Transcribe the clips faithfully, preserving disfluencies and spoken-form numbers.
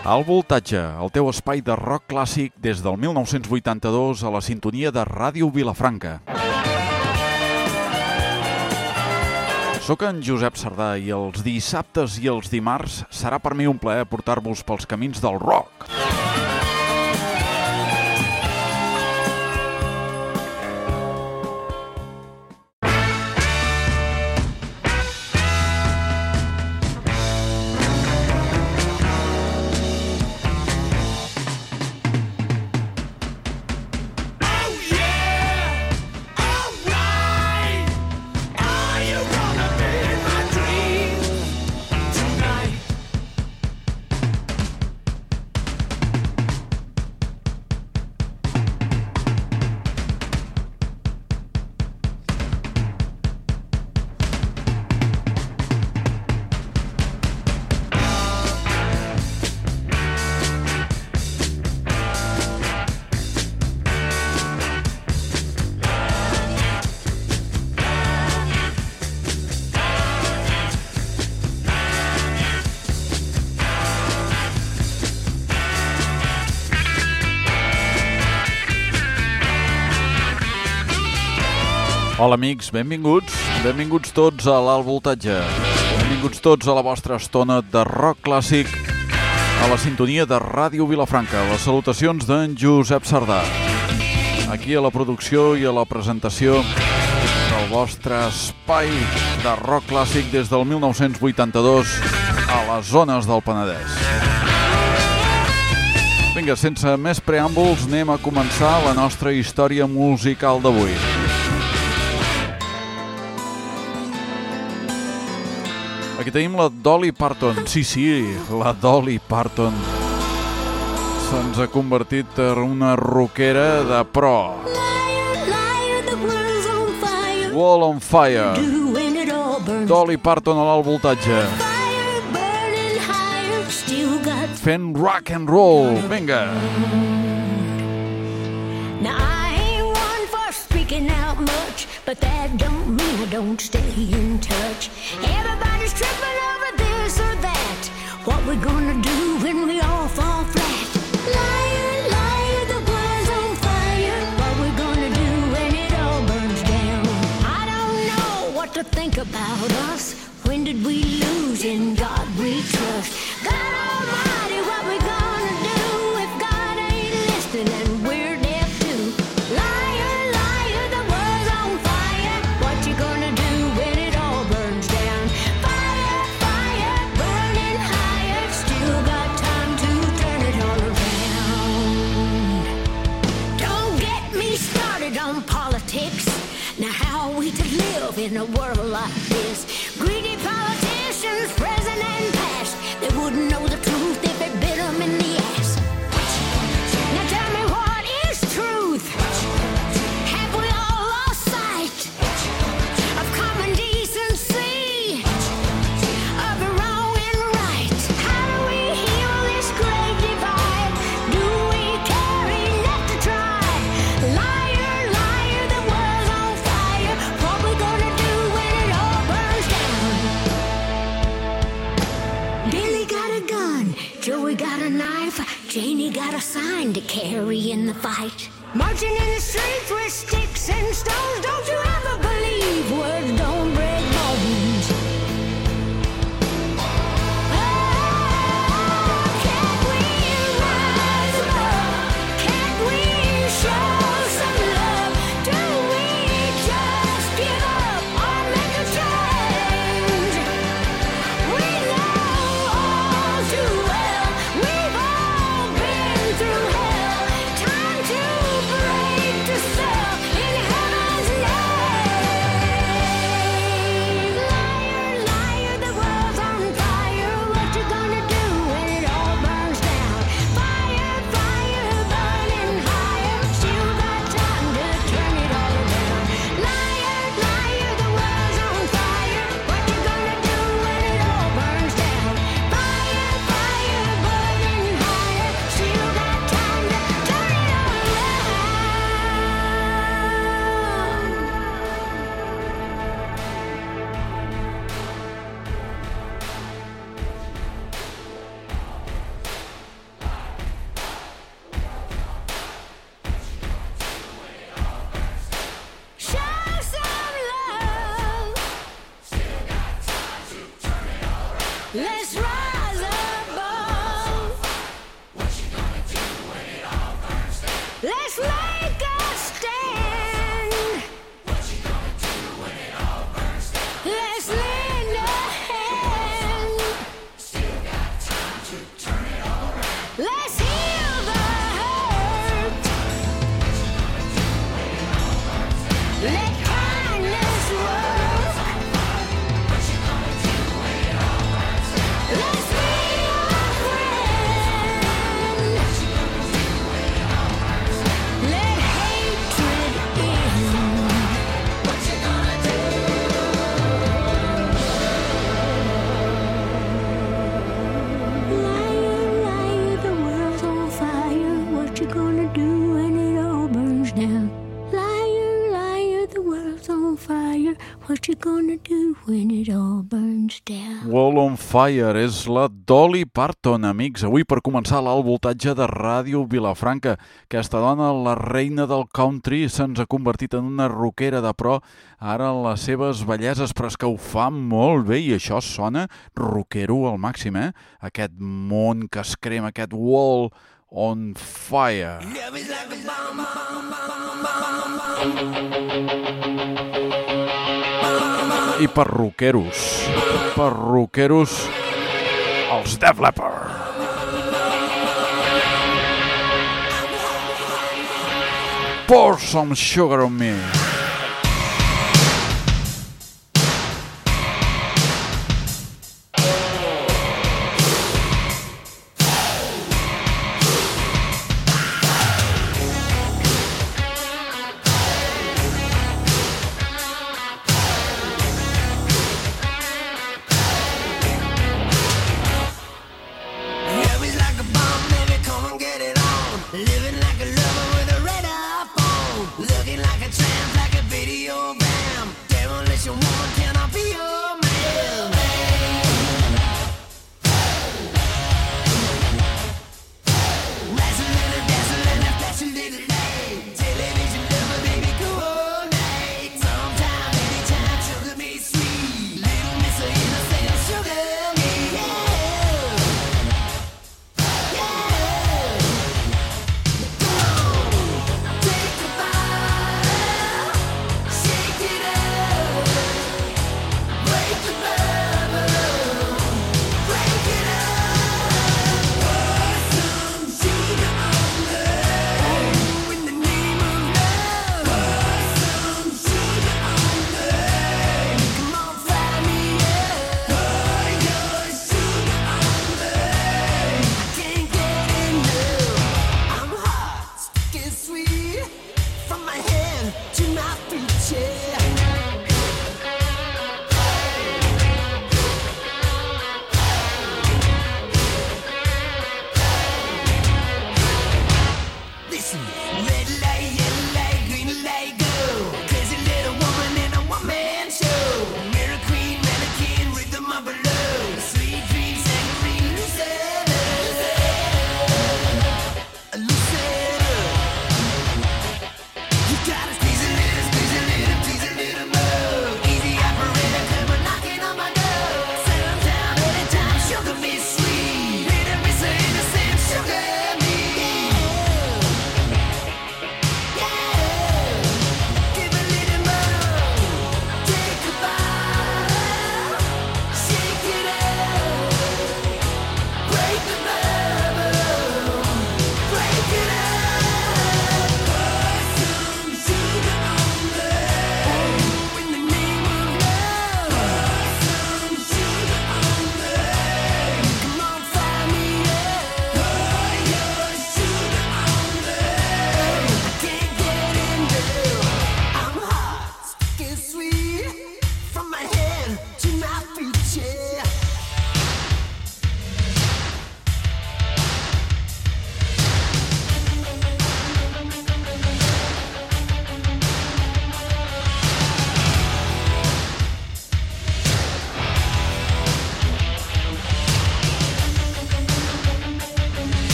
Al voltatge, el teu espai de rock clàssic des del mil nou-cents vuitanta-dos a la sintonia de Ràdio Vilafranca. Soc en Josep Sardà i els dissabtes i els dimarts serà per mi un plaer portar-vos pels camins del rock. Hola amics, benvinguts, benvinguts tots a l'Alt Voltatge, benvinguts tots a la vostra estona de rock clàssic a la sintonia de Ràdio Vilafranca. Les salutacions d'en Josep Sardà, aquí a la producció i a la presentació del vostre espai de rock clàssic des del mil nou-cents vuitanta-dos a les zones del Penedès. Vinga, sense més preàmbuls, anem a començar la nostra història musical d'avui. Aquí tenim la Dolly Parton. Sí, sí, la Dolly Parton. Se'ns ha convertit en una rockera de pro. Wall on Fire. Dolly Parton a l'alt voltatge. Fent rock and roll. Vinga. Now I ain't one for speaking out much, but that don't mean I don't stay in touch. Everybody's tripping over this or that. What we gonna do when we all fall flat? Liar, liar, the world's on fire. What we gonna do when it all burns down? I don't know what to think about us. When did we lose? In God we trust. God Almighty, what we gonna do if God ain't listening and we're deaf too? Liar, liar, the world's on fire. What you gonna do when it all burns down? Fire, fire, burning higher. Still got time to turn it all around. Don't get me started on politics. Now how are we to live in a world like this? Greedy politicians, present and past, they wouldn't know the truth if it bit them in the ass. Now tell me, what is truth? Have we all lost sight of common decency, of the wrong and right? How do we heal this great divide? Do we care enough to try? Liar, liar, the world's on fire. What we gonna do when it all burns down? Billy got a gun, Joey got a knife, Janie got a sign to carry in the fight. Marching in the streets with sticks and stones. Don't you ever believe words don't break bones. Oh, can't we rise above? Can't we show some love? Do we just give up or make a change? We know all too well, we've all been through hell. Time to break the What you gonna do when it all burns down? Wall on Fire és la Dolly Parton, amics. Avui per començar l'alt voltatge de Ràdio Vilafranca. Aquesta dona, la reina del country, se'ns ha convertit en una rockera de pro ara en les seves belleses, però és que ho fa molt bé i això sona rockero al màxim, eh? Aquest món que es crema, aquest Wall on Fire. I per rockeros, per rockeros, els Def Leppard. Pour some sugar on me.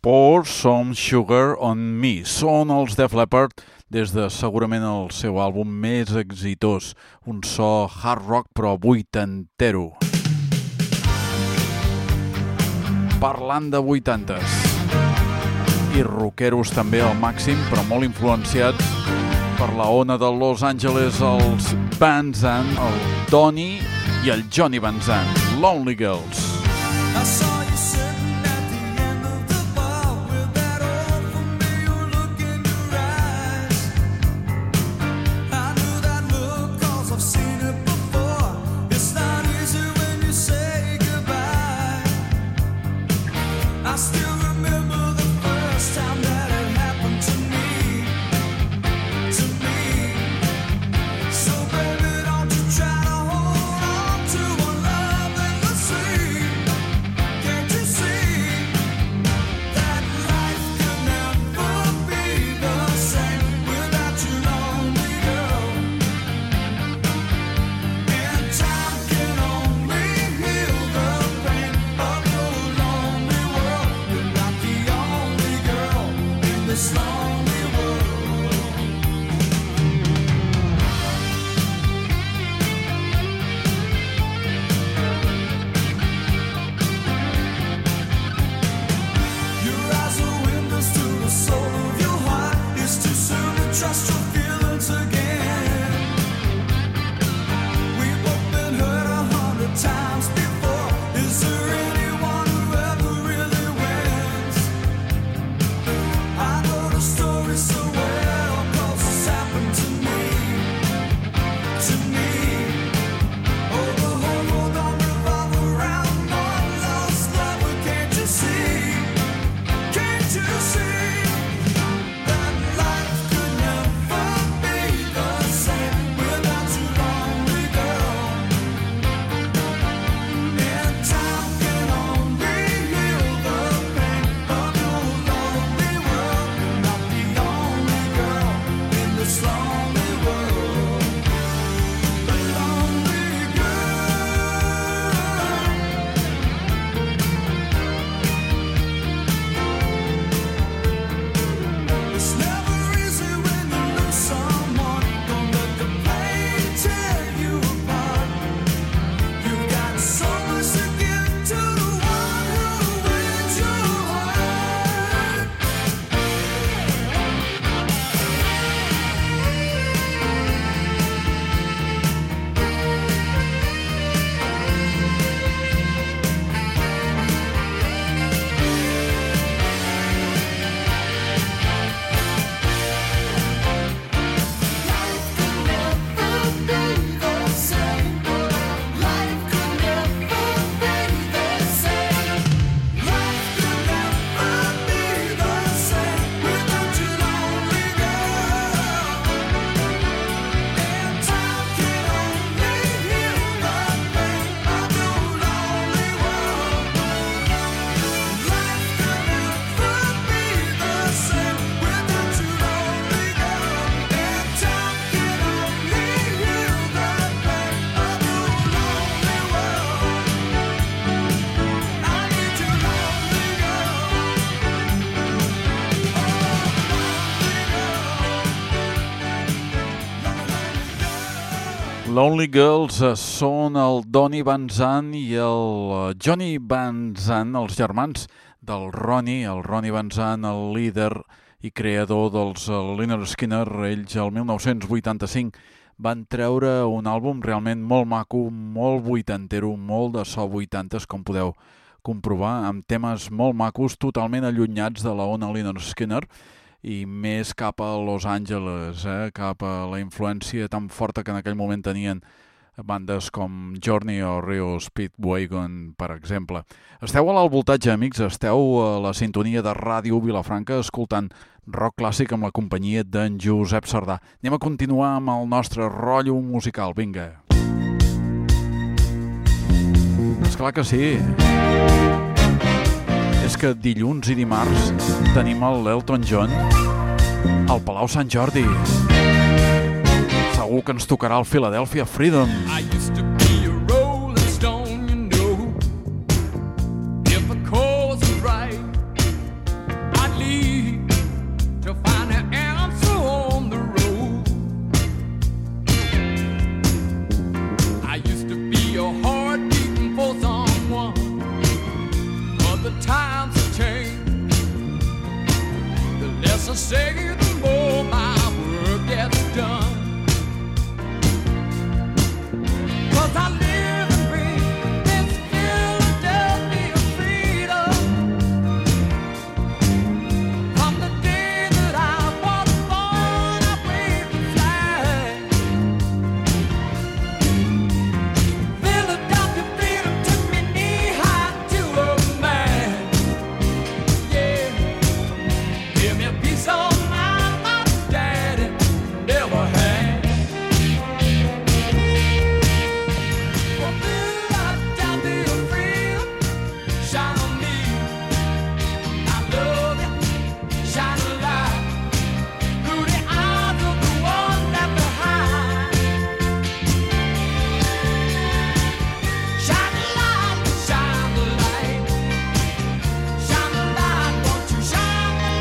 Pour Some Sugar on Me. Són els Def Leppard des de segurament el seu àlbum més exitós, un so hard rock però vuitantero. Parlant de vuitantes i rockeros també al màxim, però molt influenciats per la ona de Los Angeles, els Van Zandt, el Donny i el Johnny Van Zandt, Lonely Girls. Lonely Girls són el Donny Van Zandt i el Johnny Van Zandt, els germans del Ronnie, el Ronnie Van Zandt, el líder i creador dels Lynyrd Skynyrd. Ells el mil nou-cents vuitanta-cinc van treure un àlbum realment molt maco, molt vuitantero, molt de so vuitantes, com podeu comprovar, amb temes molt macos, totalment allunyats de la ona Lynyrd Skynyrd i més cap a Los Angeles, eh? Cap a la influència tan forta que en aquell moment tenien bandes com Journey o Rio Speedwagon, per exemple. Esteu a l'alt voltatge, amics, esteu a la sintonia de Ràdio Vilafranca escoltant rock clàssic amb la companyia d'en Josep Sardà. Anem a continuar amb el nostre rotllo musical, vinga. Esclar que sí. És que dilluns i dimarts tenim l'Elton John al Palau Sant Jordi. Segur que ens tocarà el Philadelphia Freedom. I used to be a rolling stone, you know. If the cause is right, times have changed. The less I say, the more my work gets done. 'Cause I live and breathe this Philadelphia freedom. From the day that I was born, I waved the flag. Philadelphia freedom took me knee high to a man. Yeah, give me a piece of mind my daddy never had. For Philadelphia freedom, shine on me. I love you, shine a light through the eyes of the ones left behind. Shine the light, shine the light, shine the light, won't you shine the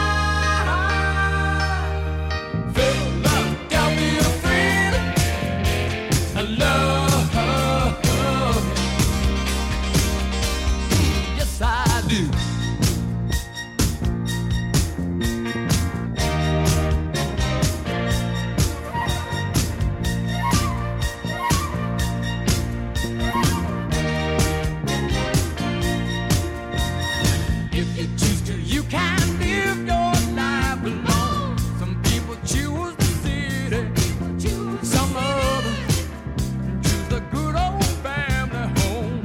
light? Philadelphia freedom, I love, yes I do. If you choose to, you can live your life alone. Some people choose the city, some others choose the good old family home.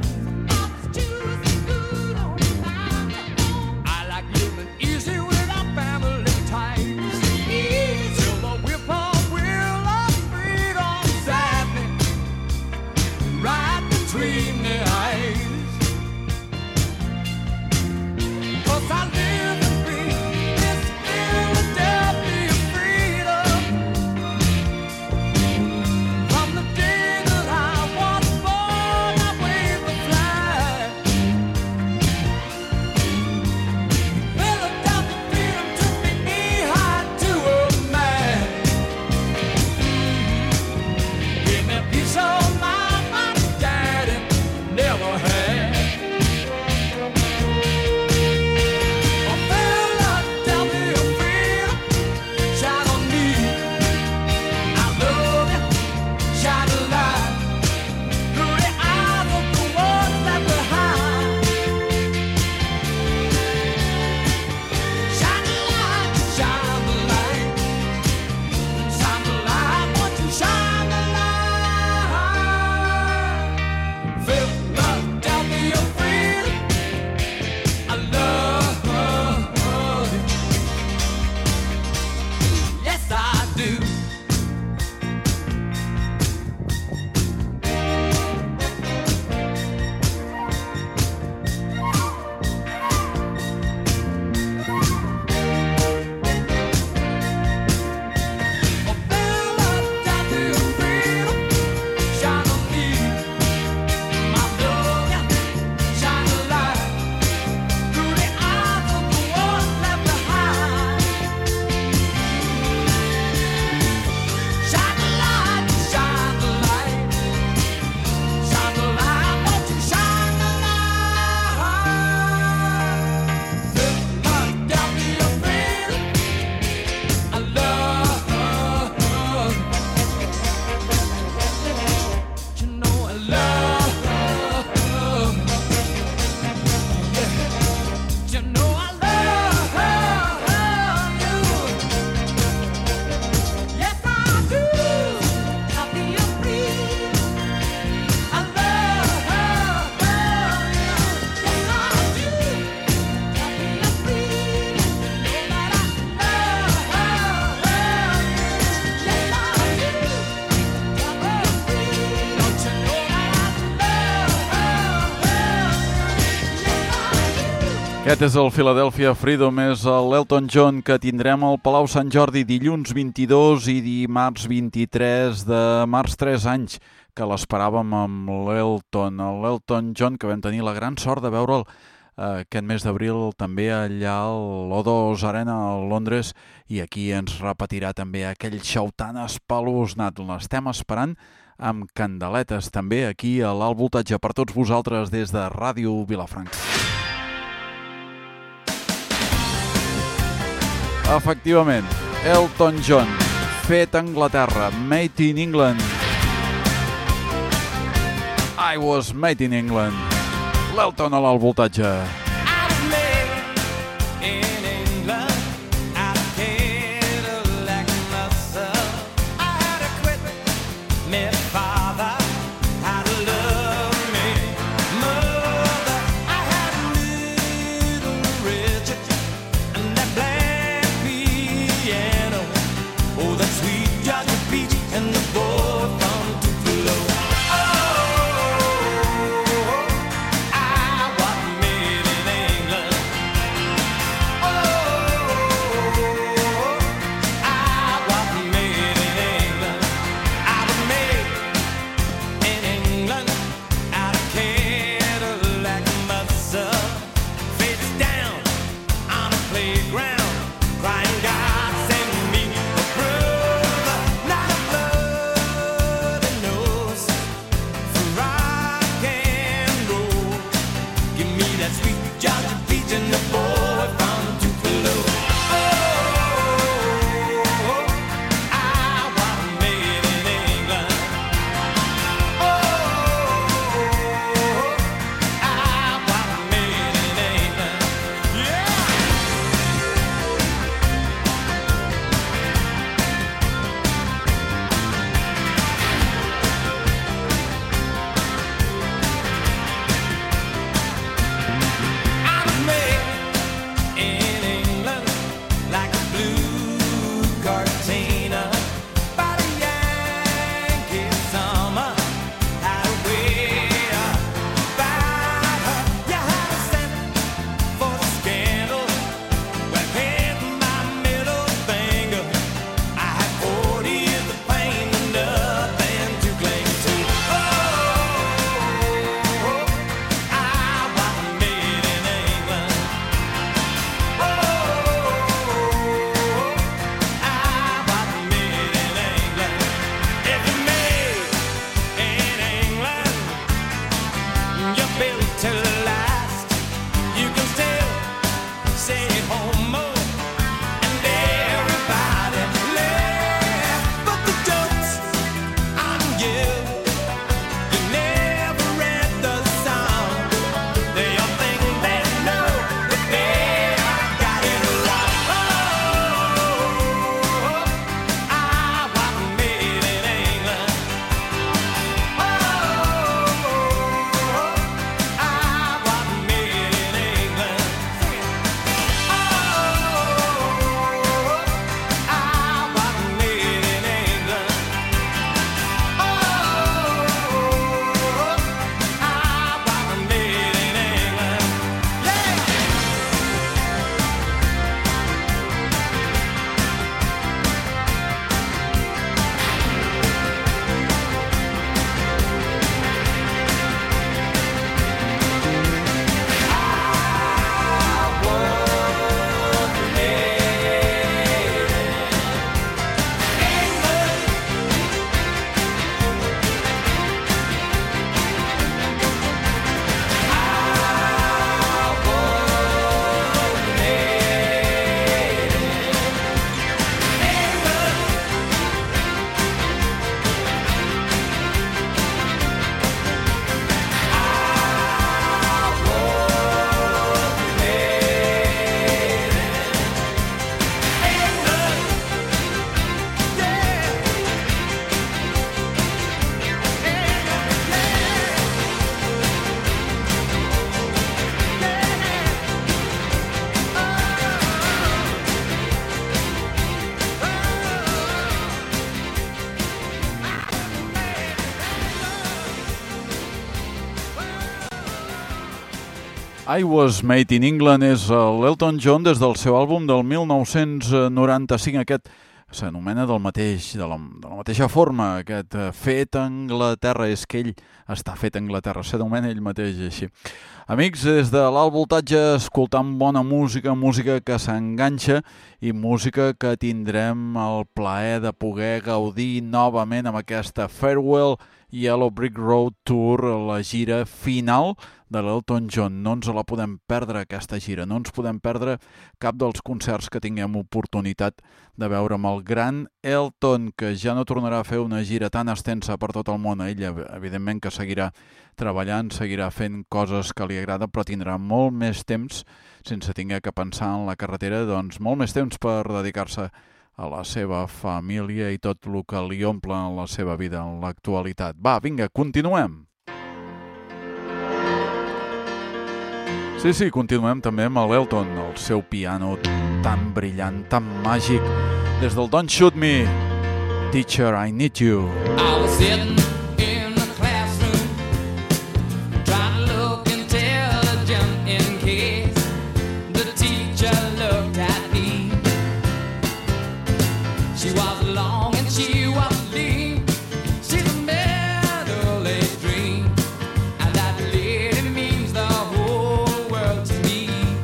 I like living easy without family ties. Till the whip-poor-will of freedom sat me right between the eyes. 'Cause I live and breathe this Philadelphia freedom. From the day that I was born, I waved the flag. Philadelphia freedom took me knee high to a man. Give me a piece of mind my daddy never had. Oh, Philadelphia freedom, shine on me. I love you, shine a light through the eyes of the ones left behind. Shine the light, shine the light, shine the light, won't you shine the light? Philadelphia freedom, I love you. Yes, I do. Oh, Philadelphia freedom, shine on me. I love you, shine a light through the eyes of the ones left behind. Shine the light, shine the light, shine the light, won't you shine the light? Philadelphia freedom, I love, you know I love, yeah, you know I love you. Yes, I do. Philadelphia freedom, I love you. Yes, I do. Philadelphia freedom, know that I love you. Yes, I do. Philadelphia freedom, don't you know that I love you? Yes, I do. Aquest és el Philadelphia Freedom, és l'Elton John, que tindrem al Palau Sant Jordi dilluns vint-i-dos i dimarts vint-i-tres de març, tres anys que l'esperàvem amb l'Elton, l'Elton John, que vam tenir la gran sort de veure'l eh, aquest mes d'abril també allà al O dos Arena a Londres, i aquí ens repetirà també aquell show tan espeluznat. L'estem esperant amb candeletes també aquí a l'Alt Voltatge per tots vosaltres des de Ràdio Vilafranca. Efectivament, Elton John, fet a Anglaterra, Made in England. I was made in England. L'Elton a l'alt voltatge. I Was Made in England és l'Elton John des del seu àlbum del mil nou-cents noranta-cinc. Aquest s'anomena del mateix, de la, de la mateixa forma, aquest fet a Anglaterra. És que ell està fet a Anglaterra, s'anomena ell mateix així. Amics, des de l'alt voltatge, escoltant bona música, música que s'enganxa i música que tindrem el plaer de poder gaudir novament amb aquesta Farewell Yellow Brick Road Tour, la gira final de l'Elton John. No ens la podem perdre, aquesta gira. No ens podem perdre cap dels concerts que tinguem oportunitat de veure amb el gran Elton, que ja no tornarà a fer una gira tan extensa per tot el món. Ell, evidentment, que seguirà treballant, seguirà fent coses que li agrada, però tindrà molt més temps, sense tinguer que pensar en la carretera, doncs molt més temps per dedicar-se a la seva família i tot el que li omple en la seva vida en l'actualitat. Va, vinga, continuem! Sí, sí, continuem també amb l'Elton, el seu piano tan brillant, tan màgic, des del Don't Shoot Me, Teacher, I Need You. I was sitting in the classroom trying to look intelligent in case the teacher looked at me. She was long and she was lean. She's a middle-aged dream, and that lady means the whole world to me.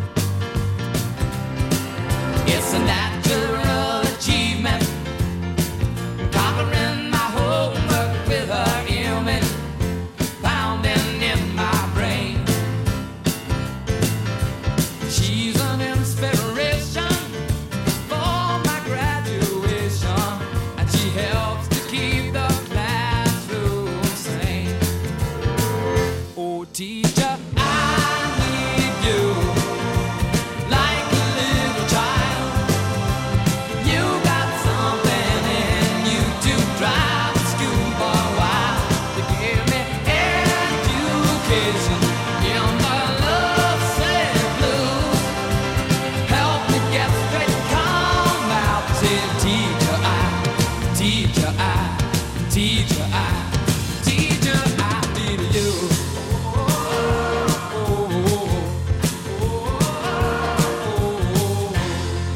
It's a natural achievement, conquering my homework with her image pounding in my brain. She's an inspiration for my graduation, and she helps to keep the classroom sane. Oh, teacher, I need you like a little child. You got something in you to drive the schoolboy wild, to give me education in the love-sick blues. Help me get straight and come out. Say, teacher, I, teacher, I, teacher, I, teacher, I need you. Oh, oh, oh, oh, oh, oh.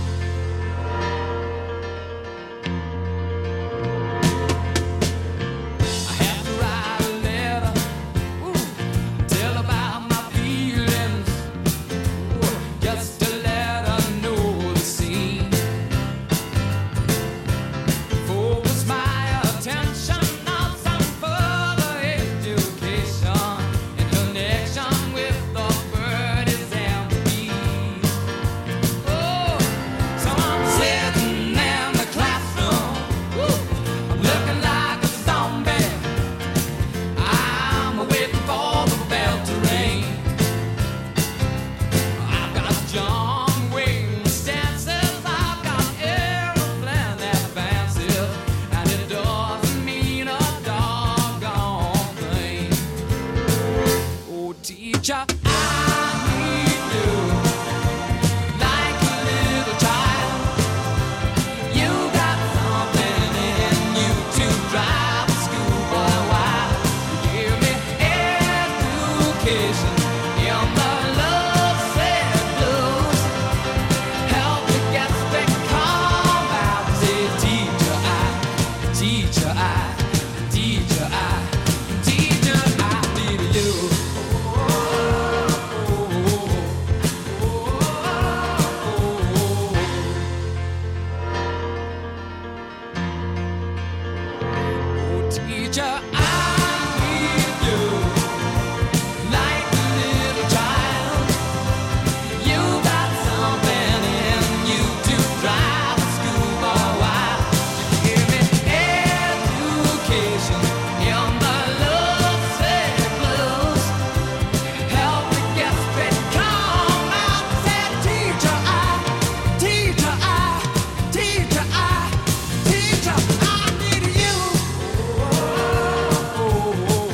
I have to write a letter, ooh, tell about my feelings, ooh, just to let her know the scene. Focus my attention on some further education in connection with the birdies and the bees. Oh, so I'm sitting in the classroom, ooh, I'm looking like a zombie. I'm waiting for the bell to ring. I've got John Wayne stances, I've got aeroplane advances, and it doesn't mean a doggone thing. Oh, teacher, I need you like a little child. You got something in you to drive the schoolboy wild. You give me education in the love-sick blues. Help me get straight, come out. Say, teacher, I, teacher, I, teacher, I, teacher, I need you. Oh, oh, oh, oh, oh, oh. Oh, teacher, I need you like a little child. You got something in you to drive the schoolboy wild. You give me education in the love-sick blues. Help me get straight, come out. Say, teacher, I, teacher, I, teacher, I, teacher, I need you. Oh, oh, oh, oh,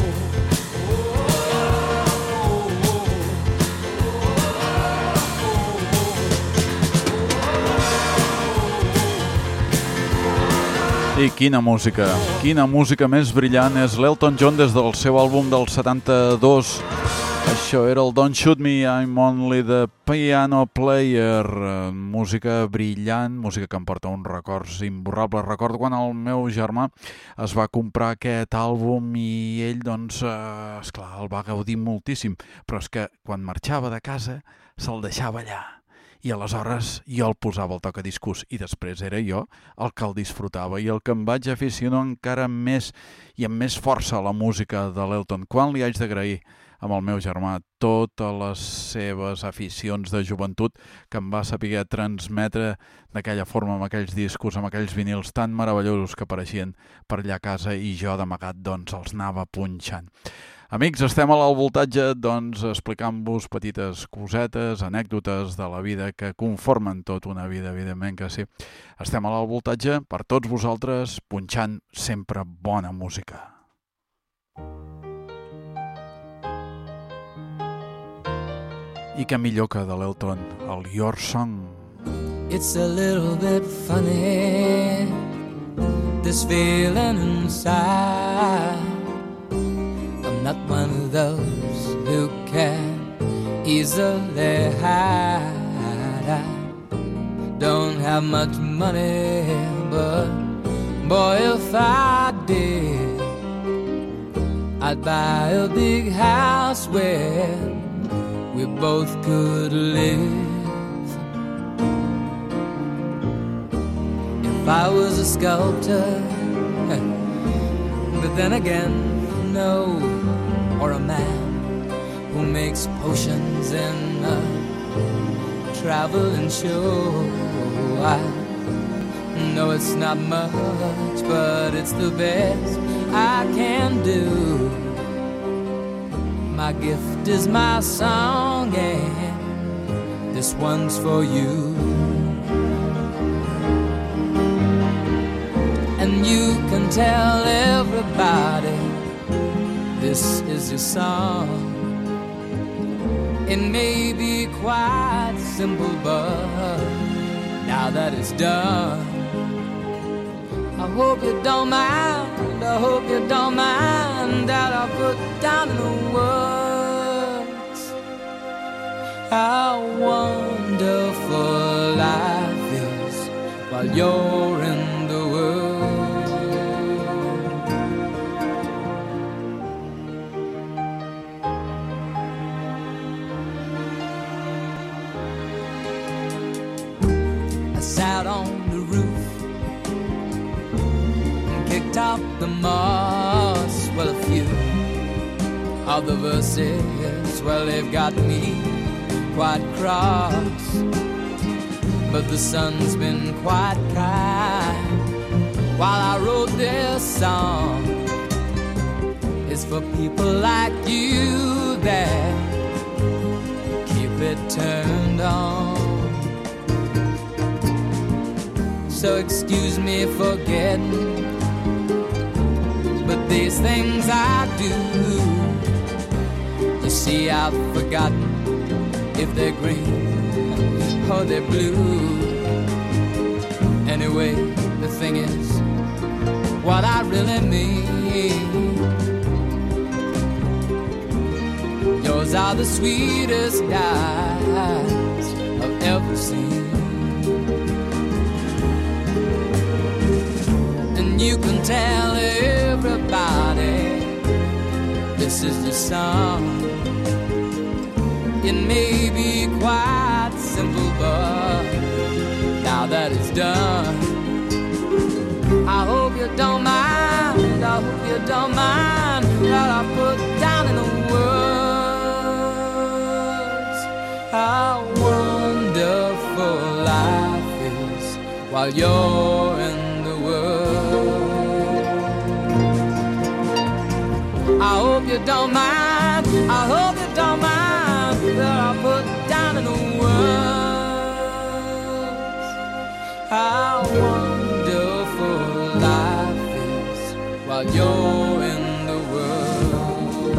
I quina música, quina música més brillant. És l'Elton John des del seu àlbum del setanta-dos. Això era el Don't Shoot Me, I'm Only the Piano Player. Eh, Música brillant, música que em porta uns records imborrables. Recordo quan el meu germà es va comprar aquest àlbum i ell, doncs, eh, esclar, el va gaudir moltíssim. Però és que quan marxava de casa se'l deixava allà. I aleshores jo el posava al tocadiscos i després era jo el que el disfrutava i el que em vaig aficionar encara més i amb més força a la música de l'Elton. Quan li haig d'agrair amb el meu germà totes les seves aficions de joventut que em va saber transmetre d'aquella forma amb aquells discos, amb aquells vinils tan meravellosos que apareixien per allà a casa i jo d'amagat doncs els anava punxant. Amics, estem a l'alt voltatge doncs explicant-vos petites cosetes, anècdotes de la vida que conformen tot una vida, evidentment que sí. Estem a l'alt voltatge per tots vosaltres, punxant sempre bona música. I que millor que de l'Elton, el Your Song. It's a little bit funny, this feeling inside. I'm not one of those who can easily hide. I don't have much money, but boy, if I did, I'd buy a big house where we both could live. If I was a sculptor, but then again, no, or a man who makes potions in a traveling show. I know it's not much, but it's the best I can do. My gift is my song, and this one's for you. And you can tell everybody this is your song. It may be quite simple, but now that it's done, I hope you don't mind, I hope you don't mind that I put down in the words how wonderful life is while you're in the world. I sat on the roof and kicked out the moss. Well, a few of the verses, well, they've got me quite cross, but the sun's been quite kind while I wrote this song. It's for people like you that keep it turned on. So excuse me for getting, but these things I do, you see, I've forgotten if they're green or they're blue. Anyway, the thing is, what I really mean, yours are the sweetest eyes I've ever seen. And you can tell everybody this is the song. It may be quite simple, but now that it's done, I hope you don't mind, I hope you don't mind that I put down in the words how wonderful life is while you're in the world. I hope you don't mind, I hope you don't mind that I put down in the words how wonderful life is while you're in the world.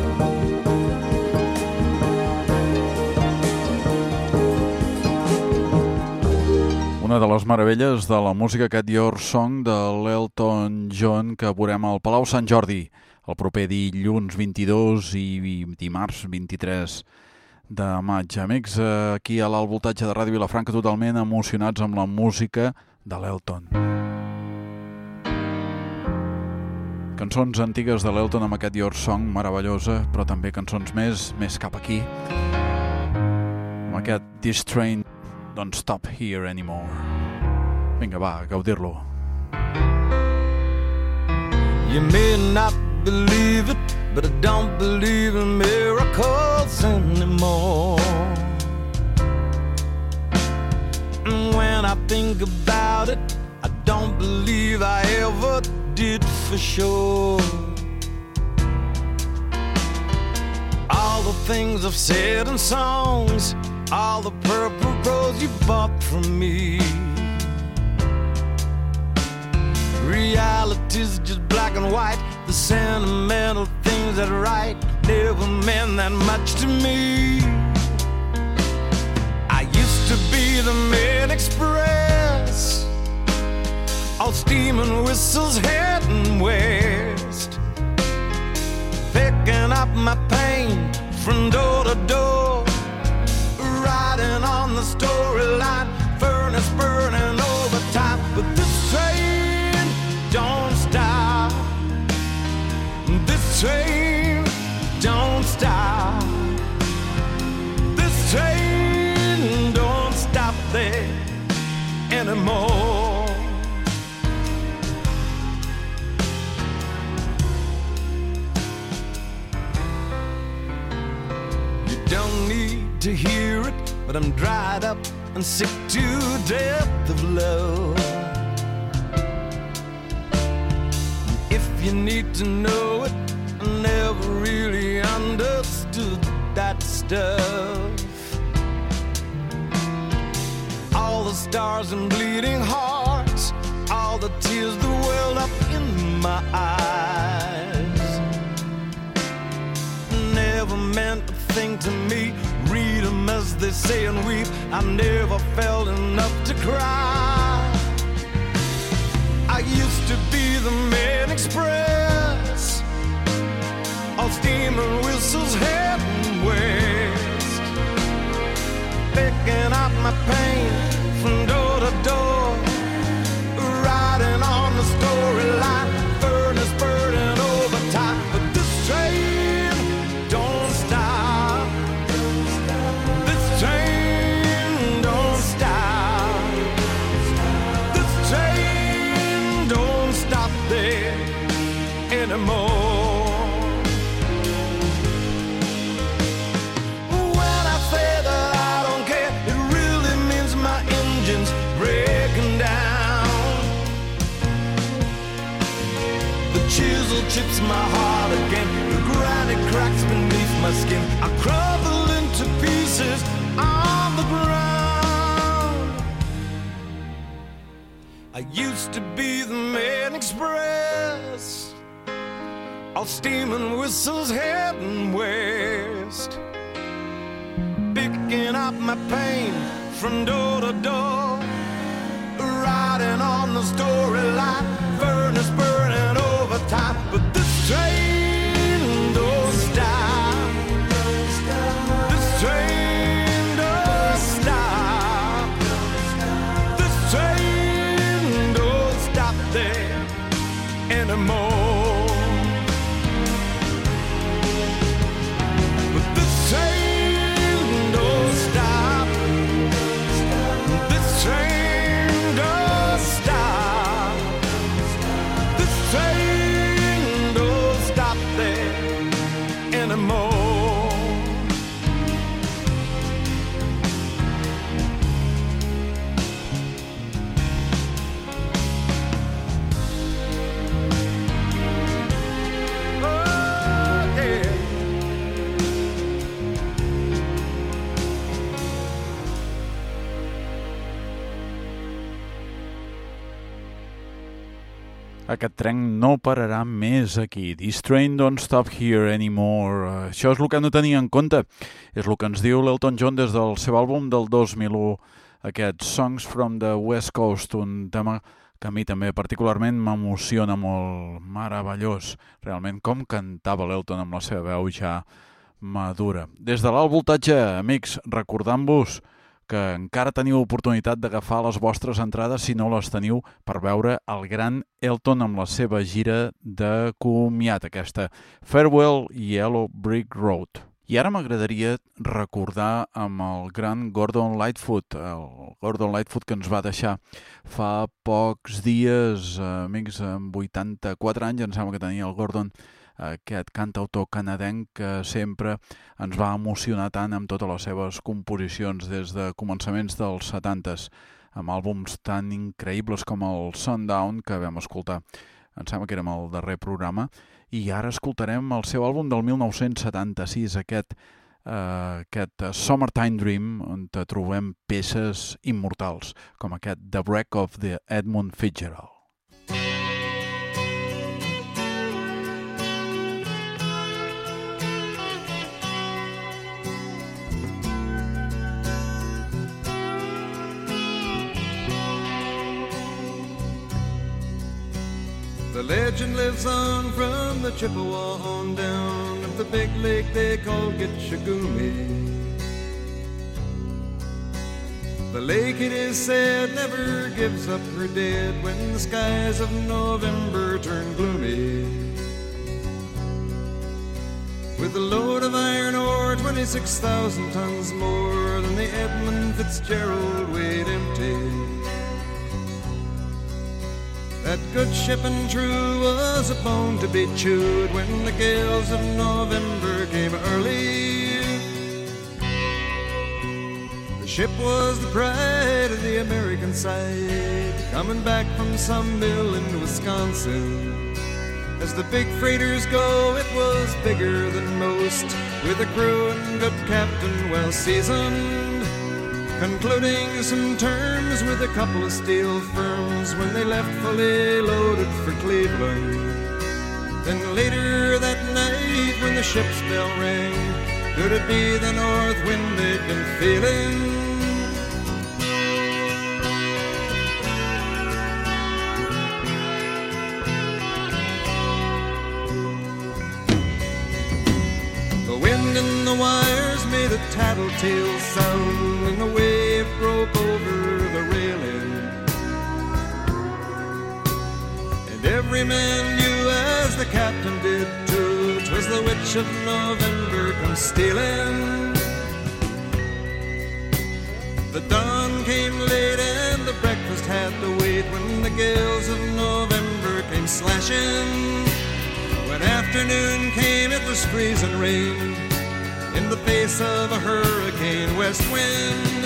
Una de les meravelles de la música, aquest Your Song de l'Elton John, que veurem al Palau Sant Jordi el proper dilluns vint-i-dos i dimarts vint-i-tres de maig. Amics, aquí a l'alt voltatge de Ràdio Vilafranca, totalment emocionats amb la música de l'Elton. Cançons antigues de l'Elton amb aquest Your Song, meravellosa, però també cançons més, més cap aquí, amb aquest This Train Don't Stop Here Anymore. Vinga, va, gaudir-lo. You may not believe it, but I don't believe in miracles anymore. And when I think about it, I don't believe I ever did for sure. All the things I've said in songs, all the purple rose you bought from me, reality's just black and white. The sentimental things that write never meant that much to me. I used to be the Main Express, all steam and whistles heading west, picking up my pain from door to door, riding on the storyline, furnace burning overtime. But this train don't stop, this train don't stop, this train don't stop there anymore. You don't need to hear it, but I'm dried up and sick to death of love. If you need to know it, I never really understood that stuff. All the stars and bleeding hearts, all the tears that welled up in my eyes, never meant a thing to me. Read them as they say and weep. I never felt enough to cry. I used to be the Main Express, all steam and whistles heading west, picking up my pain from door to door, riding on the storyline, furnace burning overtime. But this train don't stop, this train don't stop, this train don't stop there anymore. When I say that I don't care, it really means my engine's breaking down. The chisel chips my heart again, the granite cracks beneath my skin. I crumble into pieces on the ground. I used to be the Main Express, all steam and whistles heading west, picking up my pain from door to door, riding on the storyline, furnace burning overtime. But this train don't stop, this train don't stop, this train don't stop there anymore. But this train don't stop, this train don't stop, this train don't stop there anymore. Oh, yeah. Aquest tren no pararà més aquí. This train don't stop here anymore. Això és el que no tenia en compte. És el que ens diu l'Elton John des del seu àlbum del dos mil u. Aquest Songs from the West Coast, un tema que a mi també particularment m'emociona molt, meravellós. Realment com cantava l'Elton amb la seva veu ja madura. Des de l'alt voltatge, amics, recordant-vos que encara teniu oportunitat d'agafar les vostres entrades, si no les teniu, per veure el gran Elton amb la seva gira de comiat, aquesta Farewell Yellow Brick Road. I ara m'agradaria recordar amb el gran Gordon Lightfoot, el Gordon Lightfoot que ens va deixar fa pocs dies, amics, amb vuitanta-quatre anys, em sembla que tenia el Gordon, aquest cantautor canadenc que sempre ens va emocionar tant amb totes les seves composicions des de començaments dels setantes, amb àlbums tan increïbles com el Sundown, que vam escoltar, em sembla que era el darrer programa, i ara escoltarem el seu àlbum del mil nou-cents setanta-sis, aquest, uh, aquest Summertime Dream, on trobem peces immortals, com aquest The Wreck of the Edmund Fitzgerald. The legend lives on from the Chippewa on down of the big lake they call Gitchagumi. The lake, it is said, never gives up her dead when the skies of November turn gloomy. With a load of iron ore, twenty-six thousand tons more than the Edmund Fitzgerald weighed empty. That good ship and true was a bone to be chewed when the gales of November came early. The ship was the pride of the American side, coming back from some mill in Wisconsin. As the big freighters go, it was bigger than most, with a crew and good captain well seasoned, concluding some terms with a couple of steel firms when they left fully loaded for Cleveland. Then later that night when the ship's bell rang, could it be the north wind they'd been feeling? The wind in the wires made a tattletale sound, and the wave broke over the railing. And every man knew, as the captain did too, 'twas the witch of November come stealing. The dawn came late and the breakfast had to wait when the gales of November came slashing. When afternoon came, it was freezing rain in the face of a hurricane west wind.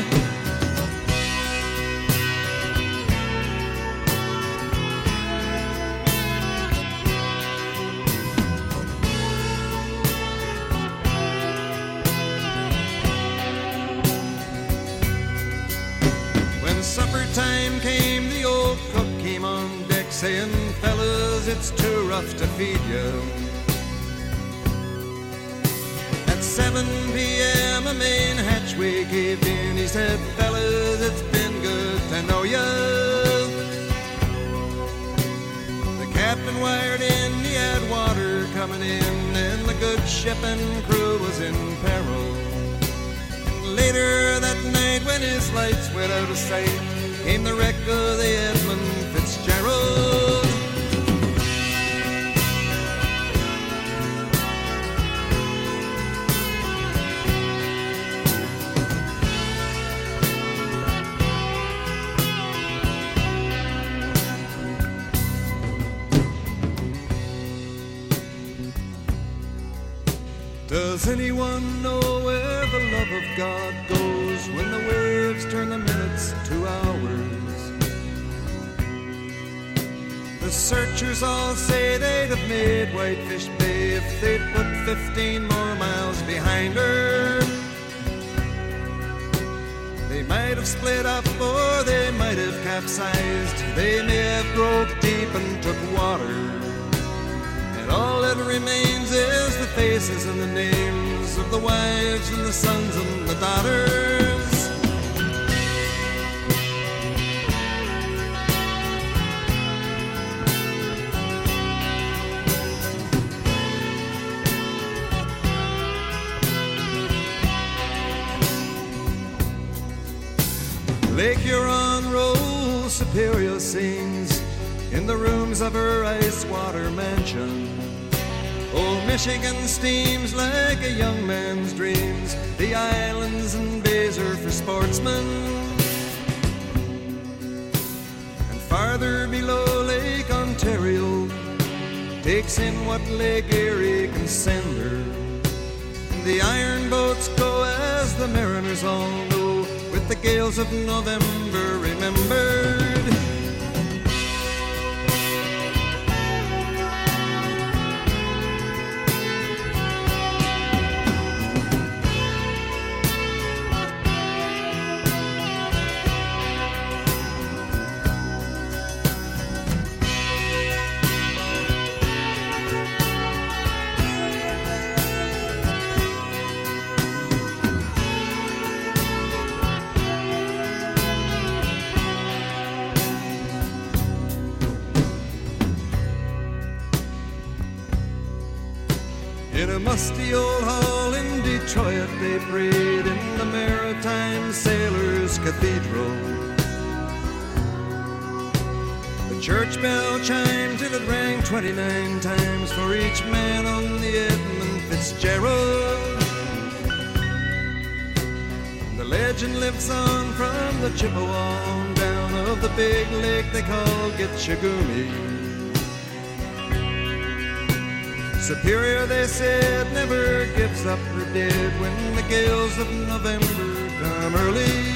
When supper time came, the old cook came on deck saying, "Fellas, it's too rough to feed you." At seven p.m. a main hatchway caved in. He said, "Fellas, it's been good to know ya." The captain wired in, he had water coming in, and the good ship and crew was in peril. And later that night when his lights went out of sight, came the wreck of the Edmund Fitzgerald. Does anyone know where the love of God goes when the waves turn the minutes to hours? The searchers all say they'd have made Whitefish Bay if they'd put fifteen more miles behind her. They might have split up or they might have capsized. They may have broke deep and took water. And all that remains is the faces and the names of the wives and the sons and the daughters. Lake Huron rolls, Superior sings in the rooms of her ice water mansion. Old Michigan steams like a young man's dreams. The islands and bays are for sportsmen. And farther below, Lake Ontario takes in what Lake Erie can send her. The iron boats go, as the mariners all know, with the gales of November remembered. In a musty old hall in Detroit, they prayed in the Maritime Sailors' Cathedral. The church bell chimed till it rang twenty-nine times for each man on the Edmund Fitzgerald. The legend lives on from the Chippewa on down of the big lake they call Gitchagumi. Superior, they said, never gives up her dead when the gales of November come early.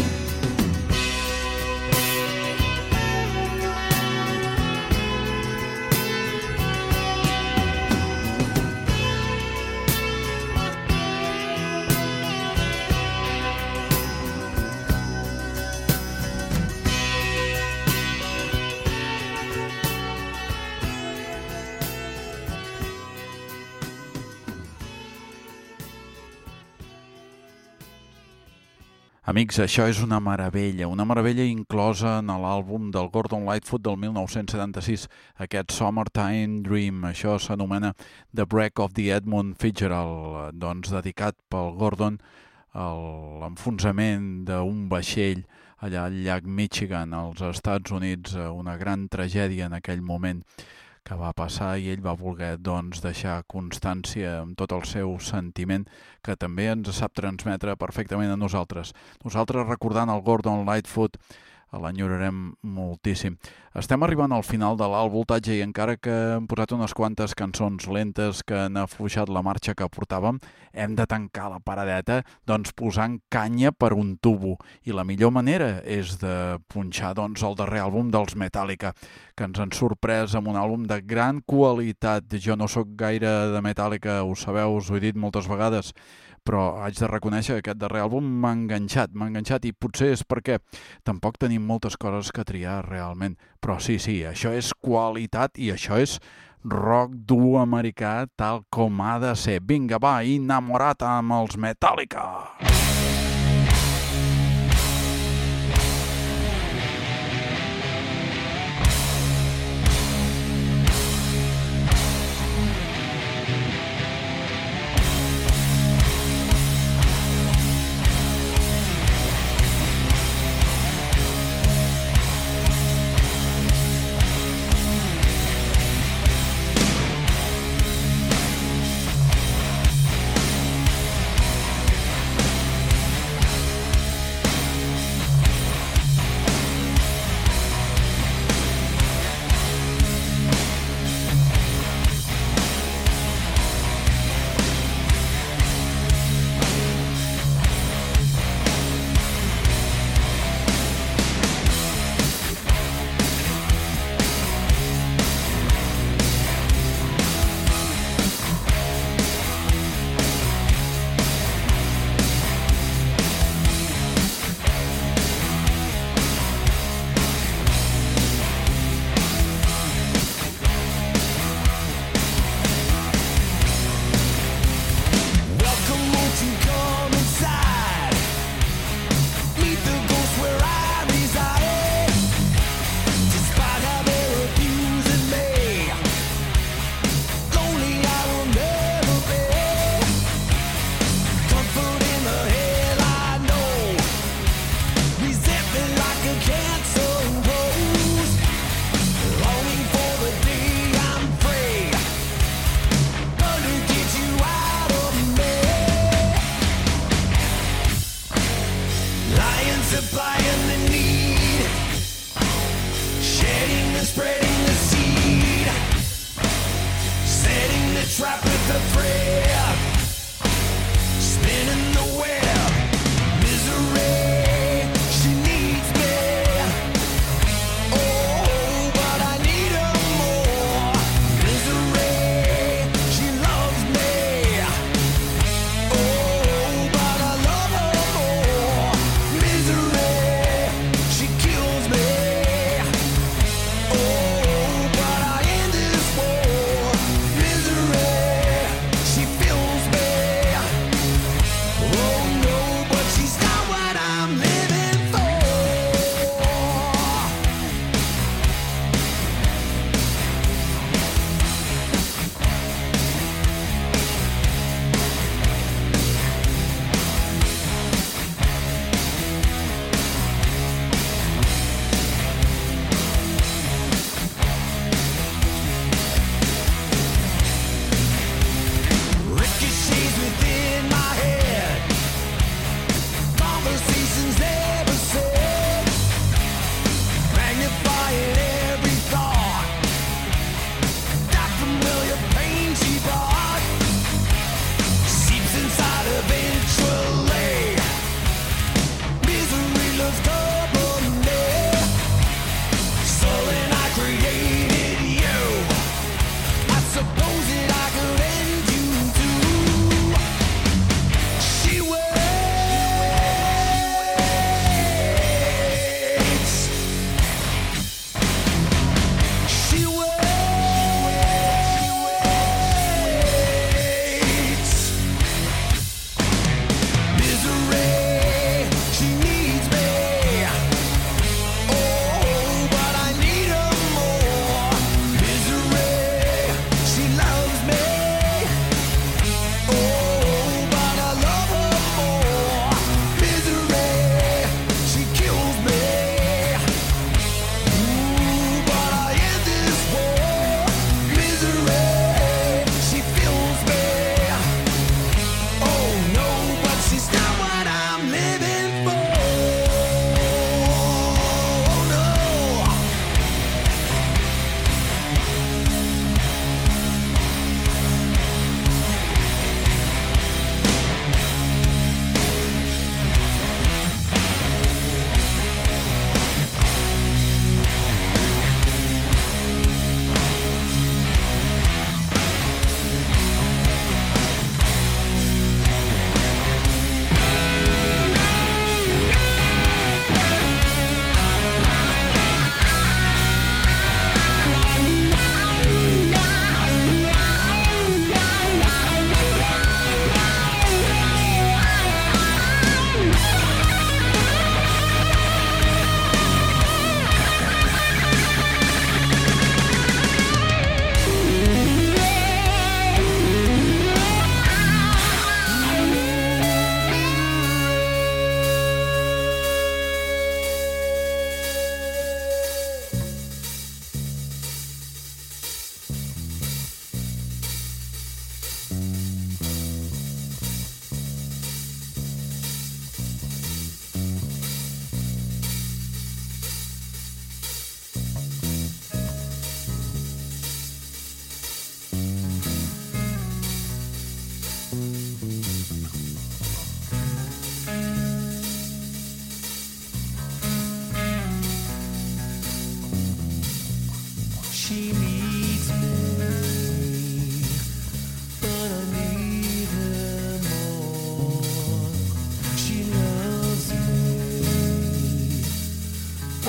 Amics, això és una meravella, una meravella inclosa en l'àlbum del Gordon Lightfoot del mil nou-cents setanta-sis, aquest Summertime Dream. Això s'anomena The Wreck of the Edmund Fitzgerald, doncs dedicat pel Gordon a l'enfonsament d'un vaixell allà al llac Michigan, als Estats Units, una gran tragèdia en aquell moment que va passar, i ell va voler doncs, deixar constància amb tot el seu sentiment, que també ens sap transmetre perfectament a nosaltres. Nosaltres, recordant el Gordon Lightfoot, l'enyorarem moltíssim. Estem arribant al final de l'alt voltatge i encara que hem posat unes quantes cançons lentes que han afluixat la marxa que portàvem, hem de tancar la paradeta doncs, posant canya per un tubo. I la millor manera és de punxar doncs, el darrer àlbum dels Metallica, que ens han sorprès amb un àlbum de gran qualitat. Jo no sóc gaire de Metallica, ho sabeu, us ho he dit moltes vegades, però haig de reconèixer que aquest darrer àlbum m'ha enganxat, m'ha enganxat i potser és perquè tampoc tenim moltes coses que triar realment. Però sí, sí, això és qualitat i això és rock dur americà tal com ha de ser. Vinga, va, enamorat amb els Metallica!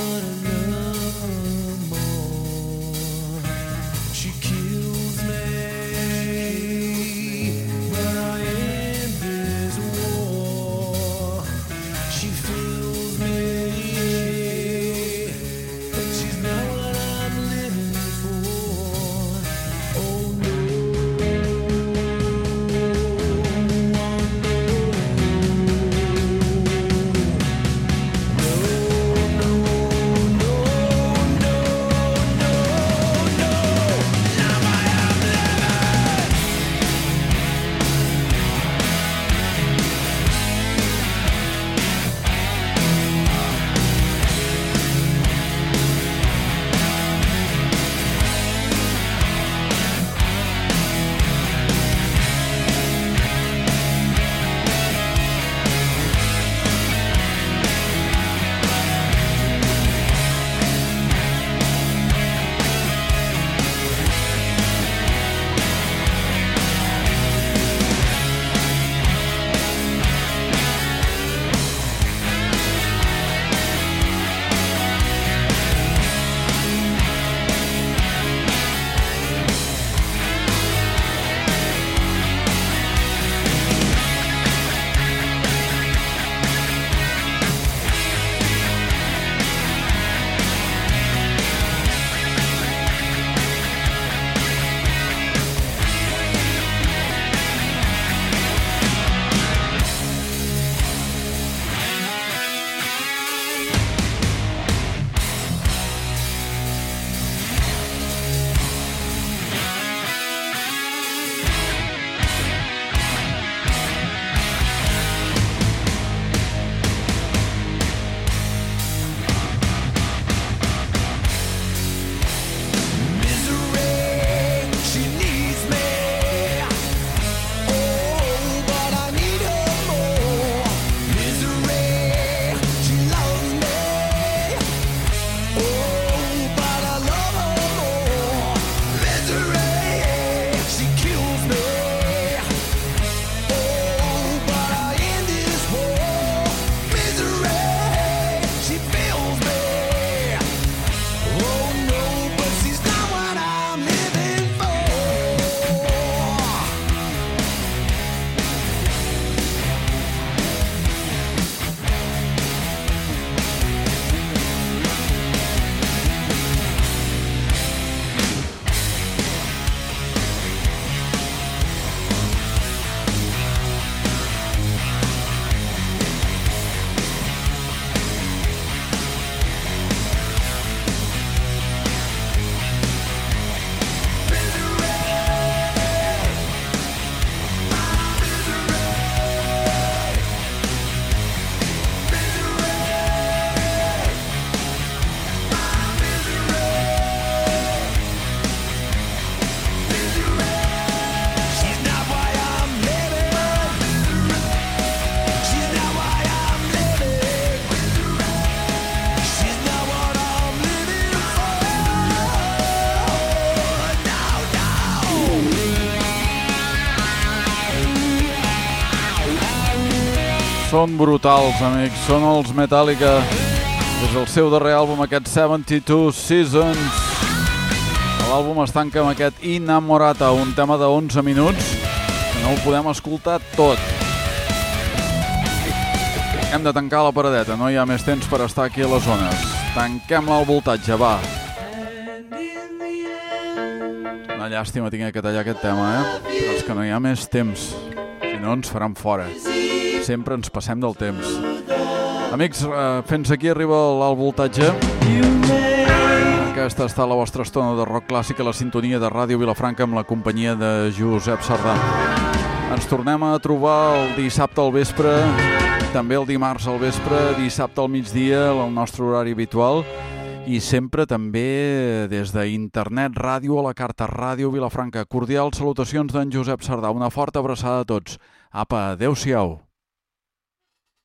but I love her more. She kills me, but I end this war. She fills me, but she's not what I'm living for. Oh no, Són brutals, amics, són els Metallica. Des del seu darrer àlbum, aquest setanta-two Seasons. L'àlbum es tanca amb aquest Innamorata, un tema de onze minuts, que no el podem escoltar tot. Hem de tancar la paradeta, no hi ha més temps per estar aquí a les zones. Tanquem-la al voltatge, va. Una llàstima tinc que tallar aquest tema, eh? Però és que no hi ha més temps, si no ens faran fora. Sempre ens passem del temps. Amics, eh, fins aquí arriba l'alt voltatge. Aquesta està la vostra estona de rock clàssic a la sintonia de Ràdio Vilafranca amb la companyia de Josep Sardà. Ens tornem a trobar el dissabte al vespre, també el dimarts al vespre, dissabte al migdia, el nostre horari habitual, i sempre també des d'internet, ràdio a la carta, Ràdio Vilafranca. Cordials salutacions d'en Josep Sardà. Una forta abraçada a tots. Apa, adeu-siau.